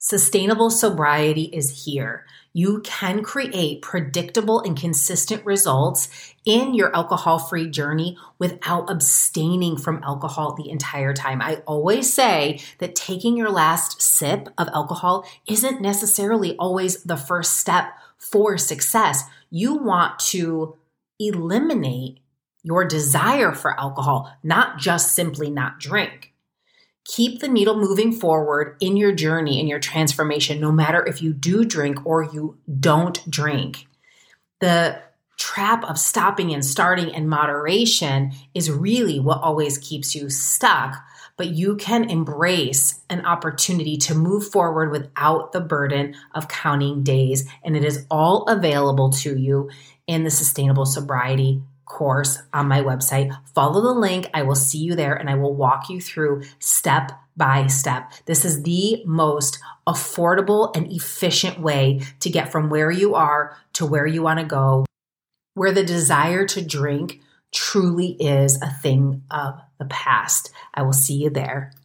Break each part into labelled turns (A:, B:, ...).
A: Sustainable sobriety is here. You can create predictable and consistent results in your alcohol-free journey without abstaining from alcohol the entire time. I always say that taking your last sip of alcohol isn't necessarily always the first step for success. You want to eliminate your desire for alcohol, not just simply not drink. Keep the needle moving forward in your journey, in your transformation, no matter if you do drink or you don't drink. The trap of stopping and starting in moderation is really what always keeps you stuck, but you can embrace an opportunity to move forward without the burden of counting days. And it is all available to you in the Sustainable Sobriety course on my website. Follow the link. I will see you there and I will walk you through step by step. This is the most affordable and efficient way to get from where you are to where you want to go, where the desire to drink truly is a thing of the past. I will see you there.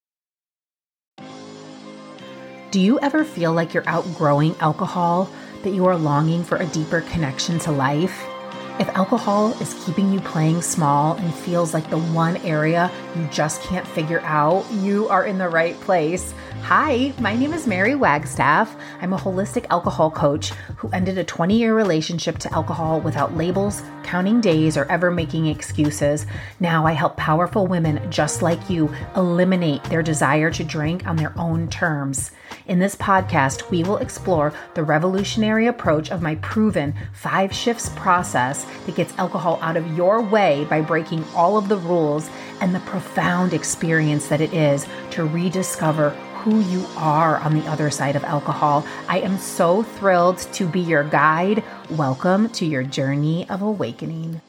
B: Do you ever feel like you're outgrowing alcohol, that you are longing for a deeper connection to life? If alcohol is keeping you playing small and feels like the one area you just can't figure out, you are in the right place. Hi, my name is Mary Wagstaff. I'm a holistic alcohol coach who ended a 20-year relationship to alcohol without labels, counting days, or ever making excuses. Now I help powerful women just like you eliminate their desire to drink on their own terms. In this podcast, we will explore the revolutionary approach of my proven 5 shifts process that gets alcohol out of your way by breaking all of the rules, and the profound experience that it is to rediscover who you are on the other side of alcohol. I am so thrilled to be your guide. Welcome to your journey of awakening.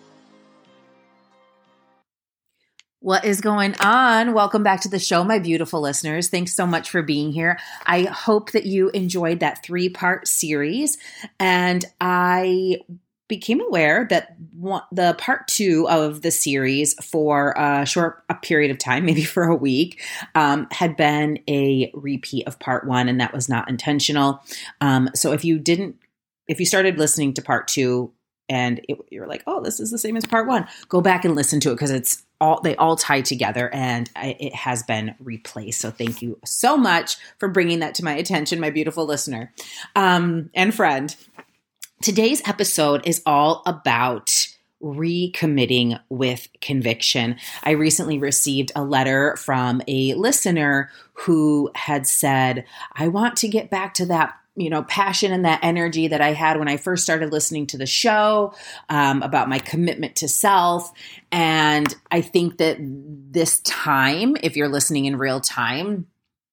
B: What is going on? Welcome back to the show, my beautiful listeners. Thanks so much for being here. I hope that you enjoyed that 3-part series, and I became aware that the part 2 of the series for a period of time, maybe for a week, had been a repeat of part 1, and that was not intentional. So if you started listening to part 2 and you're like, oh, this is the same as part 1, go back and listen to it because they all tie together, and it has been replaced. So thank you so much for bringing that to my attention, my beautiful listener and friend. Today's episode is all about recommitting with conviction. I recently received a letter from a listener who had said, I want to get back to that passion and that energy that I had when I first started listening to the show, about my commitment to self. And I think that this time, if you're listening in real time,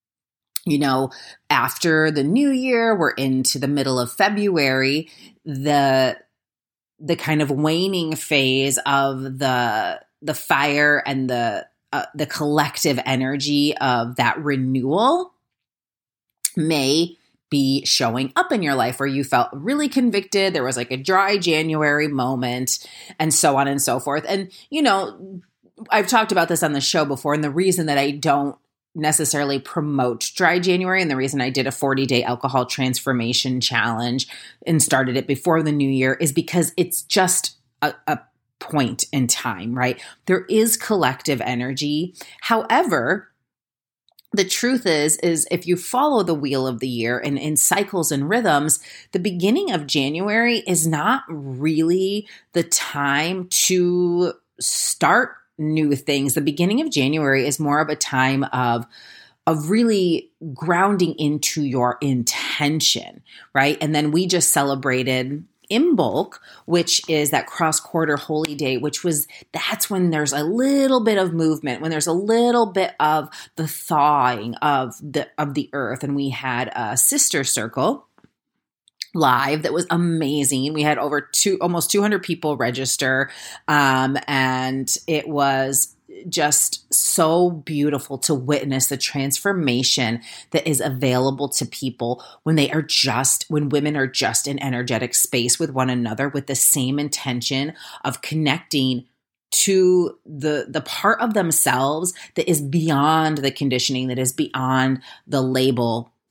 B: after the new year, we're into the middle of February, the kind of waning phase of the fire and the collective energy of that renewal may be showing up in your life, where you felt really convicted. There was like a dry January moment, and so on and so forth. And, I've talked about this on the show before, and the reason that I don't necessarily promote dry January, and the reason I did a 40-day alcohol transformation challenge and started it before the new year, is because it's just a point in time, right? There is collective energy. However, the truth is if you follow the wheel of the year and in cycles and rhythms, the beginning of January is not really the time to start new things. The beginning of January is more of a time of really grounding into your intention, right? And then we just celebrated Imbolc, which is that cross-quarter holy day, that's when there's a little bit of movement, when there's a little bit of the thawing of the earth. And we had a sister circle live that was amazing. We had almost 200 people register, and it was just so beautiful to witness the transformation that is available to people when women are just in energetic space with one another with the same intention of connecting to the part of themselves that is beyond the conditioning, that is beyond the label.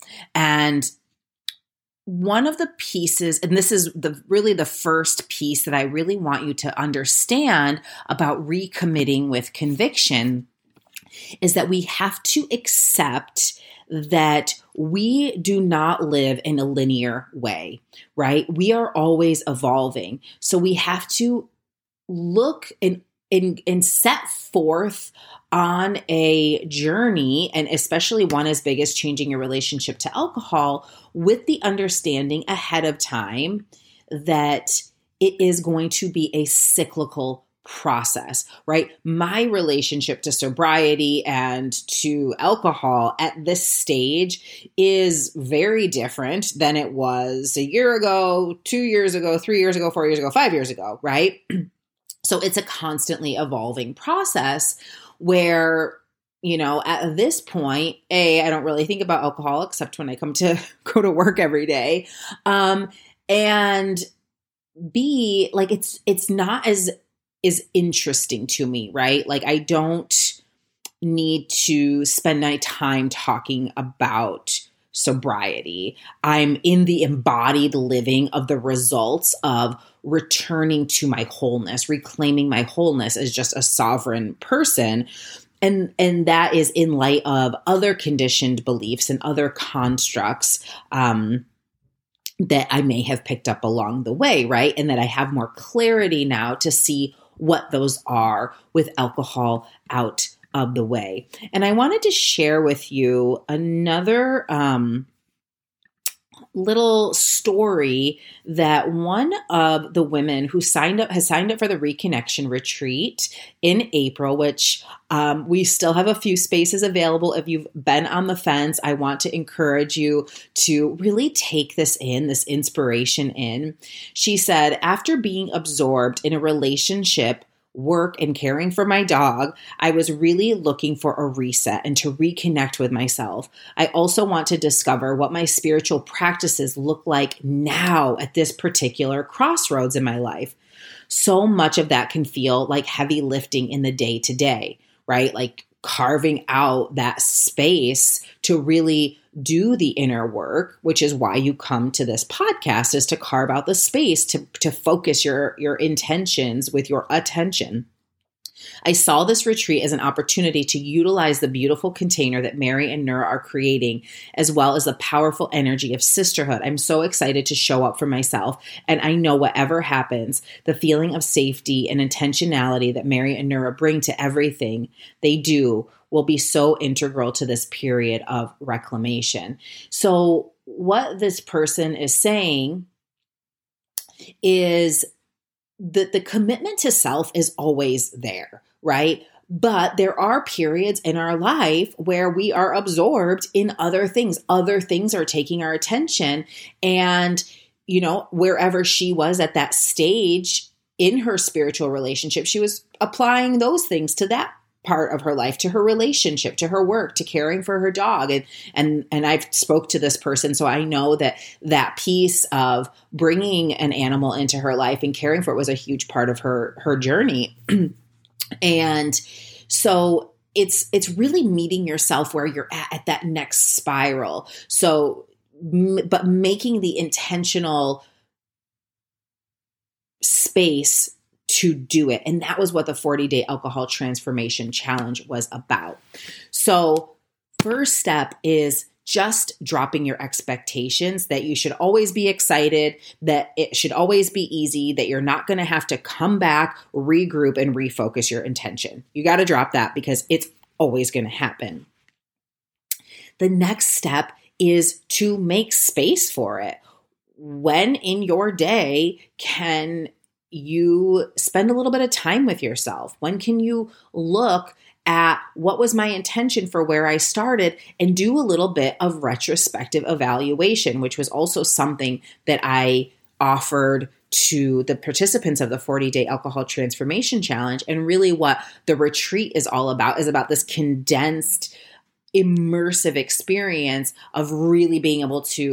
B: And one of the pieces, and this is really the first piece that I really want you to understand about recommitting with conviction, is that we have to accept that we do not live in a linear way, right? We are always evolving. So we have to look and set forth on a journey, and especially one as big as changing your relationship to alcohol, with the understanding ahead of time that it is going to be a cyclical process, right? My relationship to sobriety and to alcohol at this stage is very different than it was a year ago, 2 years ago, 3 years ago, 4 years ago, 5 years ago, right? So it's a constantly evolving process where, at this point, A, I don't really think about alcohol except when I come to go to work every day. And B, like it's not as interesting to me, right? Like I don't need to spend my time talking about sobriety. I'm in the embodied living of the results of returning to my wholeness, reclaiming my wholeness as just a sovereign person. And that is in light of other conditioned beliefs and other constructs that I may have picked up along the way, right? And that I have more clarity now to see what those are with alcohol out of the way. And I wanted to share with you another little story that one of the women who has signed up for the Reconnection Retreat in April, which we still have a few spaces available. If you've been on the fence, I want to encourage you to really take this inspiration in. She said, after being absorbed in a relationship, work, and caring for my dog, I was really looking for a reset and to reconnect with myself. I also want to discover what my spiritual practices look like now at this particular crossroads in my life. So much of that can feel like heavy lifting in the day to day, right? Like carving out that space to really do the inner work, which is why you come to this podcast, is to carve out the space to focus your intentions with your attention. I saw this retreat as an opportunity to utilize the beautiful container that Mary and Nura are creating, as well as the powerful energy of sisterhood. I'm so excited to show up for myself. And I know whatever happens, the feeling of safety and intentionality that Mary and Nura bring to everything they do will be so integral to this period of reclamation. So what this person is saying is that the commitment to self is always there, right? But there are periods in our life where we are absorbed in other things. Other things are taking our attention. And, wherever she was at that stage in her spiritual relationship, she was applying those things to that part of her life, to her relationship, to her work, to caring for her dog. And I've spoke to this person, so I know that piece of bringing an animal into her life and caring for it was a huge part of her journey. And so it's really meeting yourself where you're at that next spiral. So, but making the intentional space to do it. And that was what the 40-day alcohol transformation challenge was about. So first step is just dropping your expectations that you should always be excited, that it should always be easy, that you're not going to have to come back, regroup, and refocus your intention. You got to drop that because it's always going to happen. The next step is to make space for it. When in your day can you spend a little bit of time with yourself? When can you look at what was my intention for where I started and do a little bit of retrospective evaluation, which was also something that I offered to the participants of the 40-day alcohol transformation challenge. And really what the retreat is all about is about this condensed, immersive experience of really being able to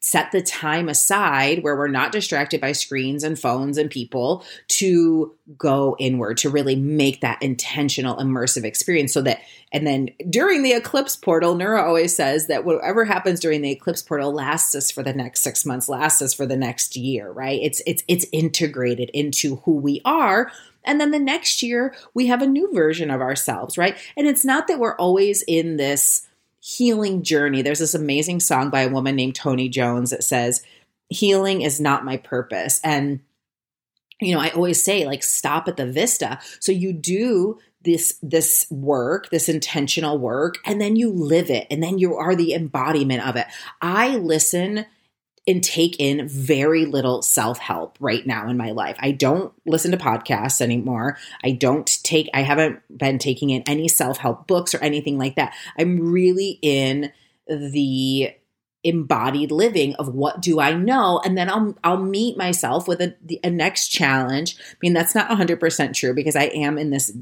B: set the time aside where we're not distracted by screens and phones and people to go inward, to really make that intentional, immersive experience. So that, and then during the eclipse portal, Nura always says that whatever happens during the eclipse portal lasts us for the next 6 months, lasts us for the next year, right? It's integrated into who we are. And then the next year we have a new version of ourselves, right? And it's not that we're always in this healing journey. There's this amazing song by a woman named Toni Jones that says, healing is not my purpose. And, you know, I always say, like, stop at the vista. So you do this work, this intentional work, and then you live it. And then you are the embodiment of it. I listen and take in very little self-help right now in my life. I don't listen to podcasts anymore. I haven't been taking in any self-help books or anything like that. I'm really in the embodied living of what do I know? And then I'll meet myself with a next challenge. I mean, that's not 100% true because I am in this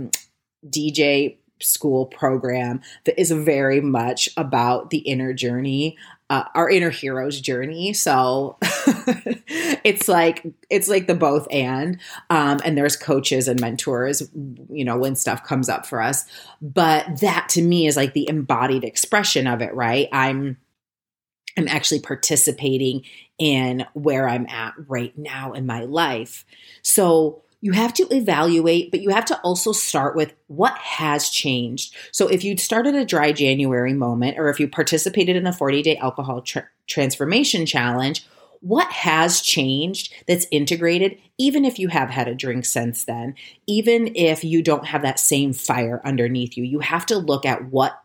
B: DJ school program that is very much about the inner journey, our inner hero's journey. So it's like the both and there's coaches and mentors, you know, when stuff comes up for us. But that to me is like the embodied expression of it, right? I'm actually participating in where I'm at right now in my life. So you have to evaluate, but you have to also start with what has changed. So if you started a dry January moment, or if you participated in the 40-day alcohol transformation challenge, what has changed that's integrated, even if you have had a drink since then, even if you don't have that same fire underneath you, you have to look at what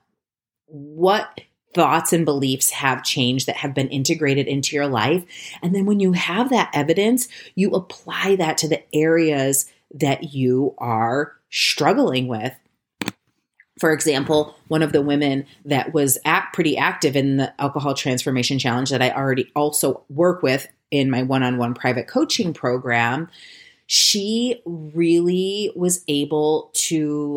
B: thoughts and beliefs have changed that have been integrated into your life. And then when you have that evidence, you apply that to the areas that you are struggling with. For example, one of the women that was pretty active in the Alcohol Transformation Challenge that I already also work with in my one-on-one private coaching program, she really was able to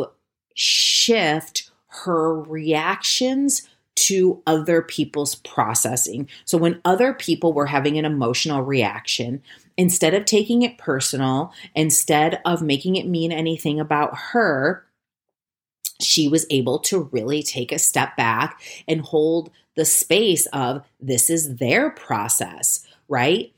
B: shift her reactions to other people's processing. So when other people were having an emotional reaction, instead of taking it personal, instead of making it mean anything about her, she was able to really take a step back and hold the space of this is their process, right?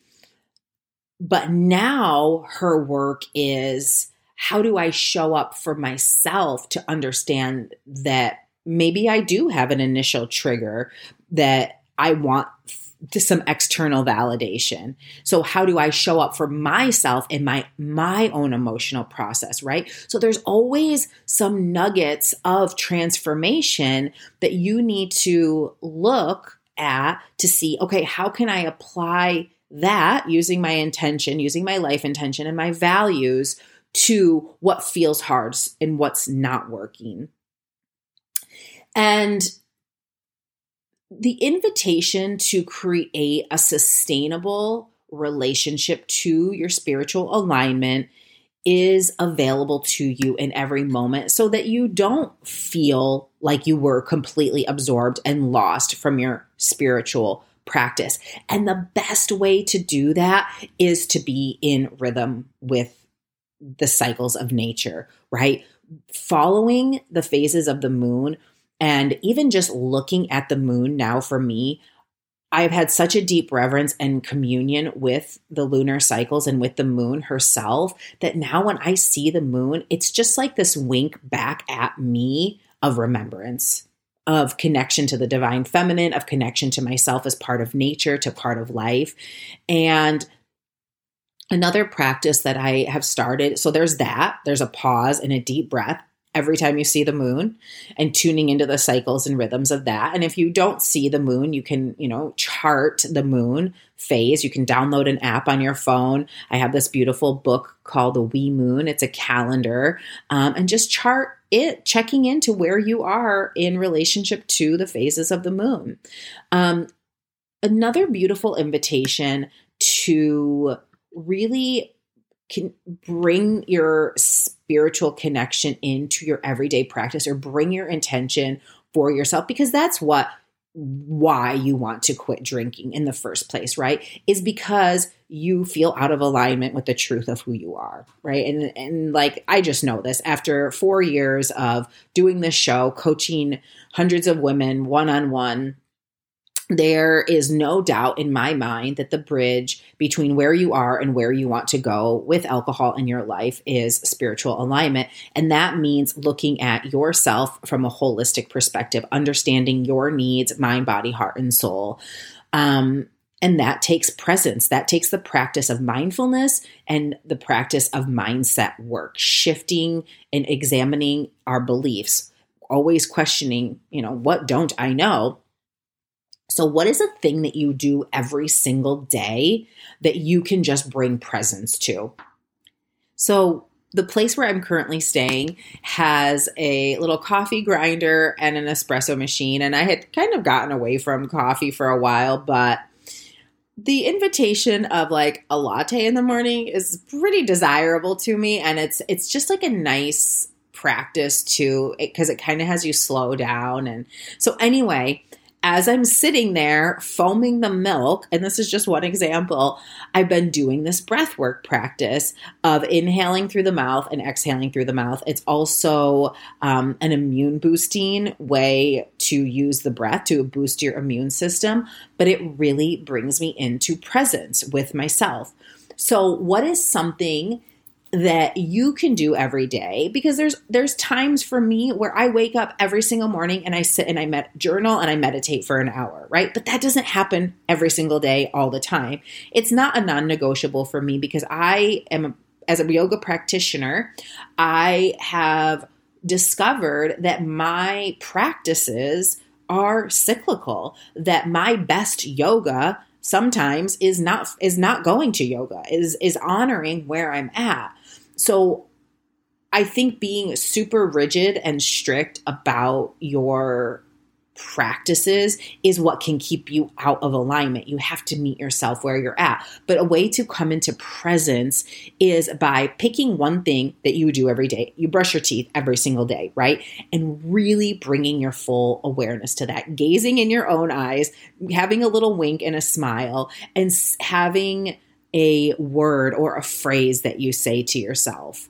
B: But now her work is, how do I show up for myself to understand that maybe I do have an initial trigger that I want to some external validation. So how do I show up for myself in my own emotional process, right? So there's always some nuggets of transformation that you need to look at to see, okay, how can I apply that using my intention, using my life intention and my values to what feels hard and what's not working. And the invitation to create a sustainable relationship to your spiritual alignment is available to you in every moment so that you don't feel like you were completely absorbed and lost from your spiritual practice. And the best way to do that is to be in rhythm with the cycles of nature, right? Following the phases of the moon. And even just looking at the moon now for me, I've had such a deep reverence and communion with the lunar cycles and with the moon herself that now when I see the moon, it's just like this wink back at me of remembrance, of connection to the divine feminine, of connection to myself as part of nature, to part of life. And another practice that I have started, so there's a pause and a deep breath every time you see the moon and tuning into the cycles and rhythms of that. And if you don't see the moon, you can, chart the moon phase. You can download an app on your phone. I have this beautiful book called The Wee Moon. It's a calendar, and just chart it, checking into where you are in relationship to the phases of the moon. Another beautiful invitation to really can bring your spiritual connection into your everyday practice, or bring your intention for yourself, because that's what why you want to quit drinking in the first place, right? Is because you feel out of alignment with the truth of who you are, right? And like, I just know this after 4 years of doing this show, coaching hundreds of women one-on-one. There is no doubt in my mind that the bridge between where you are and where you want to go with alcohol in your life is spiritual alignment. And that means looking at yourself from a holistic perspective, understanding your needs, mind, body, heart, and soul. And that takes presence. That takes the practice of mindfulness and the practice of mindset work, shifting and examining our beliefs, always questioning, what don't I know? So what is a thing that you do every single day that you can just bring presence to? So the place where I'm currently staying has a little coffee grinder and an espresso machine. And I had kind of gotten away from coffee for a while, but the invitation of like a latte in the morning is pretty desirable to me. And it's just like a nice practice too, because it kind of has you slow down. And so anyway, as I'm sitting there foaming the milk, and this is just one example, I've been doing this breath work practice of inhaling through the mouth and exhaling through the mouth. It's also an immune boosting way to use the breath to boost your immune system, but it really brings me into presence with myself. So what is something that you can do every day? Because there's times for me where I wake up every single morning and I sit and I journal and I meditate for an hour, right? But that doesn't happen every single day all the time. It's not a non-negotiable for me because I am, as a yoga practitioner, I have discovered that my practices are cyclical, that my best yoga sometimes is not going to yoga, is honoring where I'm at. So I think being super rigid and strict about your practices is what can keep you out of alignment. You have to meet yourself where you're at. But a way to come into presence is by picking one thing that you do every day. You brush your teeth every single day, right? And really bringing your full awareness to that, gazing in your own eyes, having a little wink and a smile, and having a word or a phrase that you say to yourself.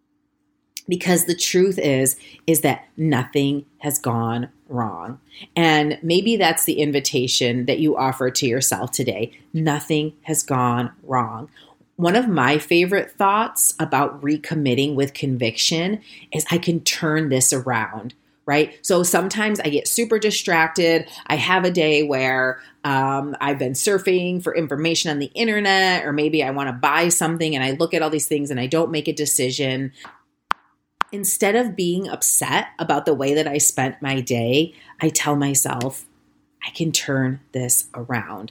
B: Because the truth is that nothing has gone wrong. And maybe that's the invitation that you offer to yourself today. Nothing has gone wrong. One of my favorite thoughts about recommitting with conviction is I can turn this around, right? So sometimes I get super distracted. I have a day where I've been surfing for information on the internet, or maybe I want to buy something and I look at all these things and I don't make a decision. Instead of being upset about the way that I spent my day, I tell myself, I can turn this around.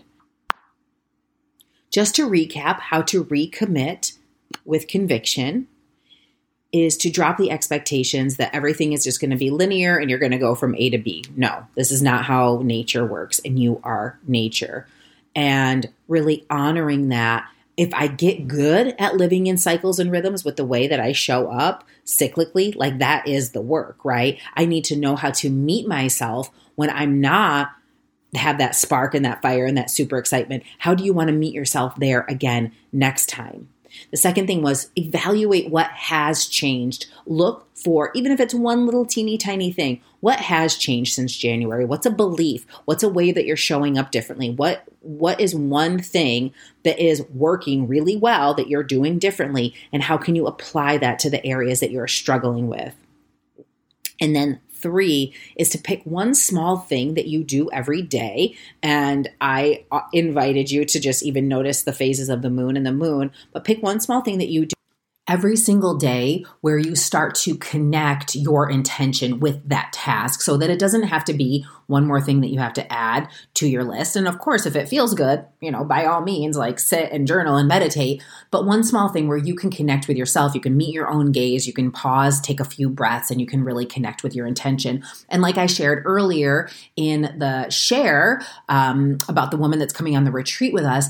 B: Just to recap, how to recommit with conviction is to drop the expectations that everything is just going to be linear and you're going to go from A to B. No, this is not how nature works, and you are nature. And really honoring that. If I get good at living in cycles and rhythms with the way that I show up cyclically, like that is the work, right? I need to know how to meet myself when I'm not have that spark and that fire and that super excitement. How do you want to meet yourself there again next time? The second thing was evaluate what has changed. Look for, even if it's one little teeny tiny thing, what has changed since January? What's a belief? What's a way that you're showing up differently? What is one thing that is working really well that you're doing differently? And how can you apply that to the areas that you're struggling with? And then 3 is to pick one small thing that you do every day. And I invited you to just even notice the phases of the moon and the moon, but pick one small thing that you do every single day where you start to connect your intention with that task so that it doesn't have to be one more thing that you have to add to your list. And of course, if it feels good, by all means, like sit and journal and meditate, but one small thing where you can connect with yourself, you can meet your own gaze, you can pause, take a few breaths, and you can really connect with your intention. And like I shared earlier in the share about the woman that's coming on the retreat with us,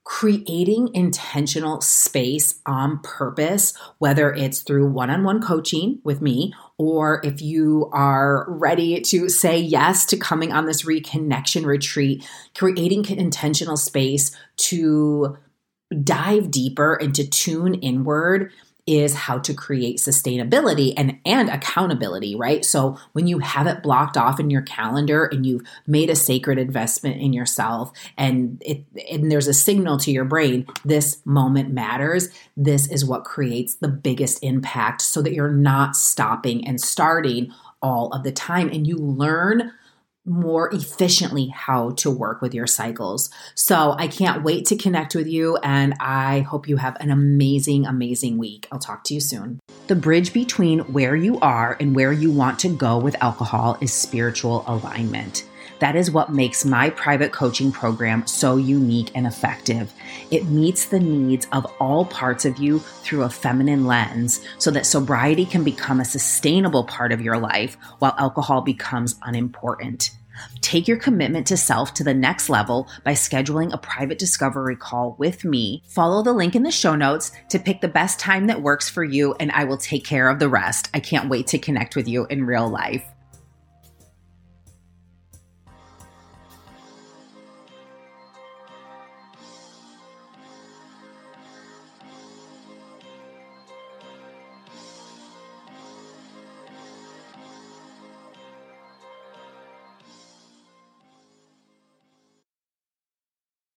A: creating intentional space on purpose, whether it's through one-on-one coaching with me, or if you are ready to say yes to coming on this reconnection retreat, creating intentional space to dive deeper and to tune inward is how to create sustainability and accountability, right? So when you have it blocked off in your calendar and you've made a sacred investment in yourself and there's a signal to your brain, this moment matters, this is what creates the biggest impact so that you're not stopping and starting all of the time and you learn more efficiently how to work with your cycles. So I can't wait to connect with you, and I hope you have an amazing, amazing week. I'll talk to you soon. The bridge between where you are and where you want to go with alcohol is spiritual alignment. That is what makes my private coaching program so unique and effective. It meets the needs of all parts of you through a feminine lens so that sobriety can become a sustainable part of your life while alcohol becomes unimportant. Take your commitment to self to the next level by scheduling a private discovery call with me. Follow the link in the show notes to pick the best time that works for you, and I will take care of the rest. I can't wait to connect with you in real life.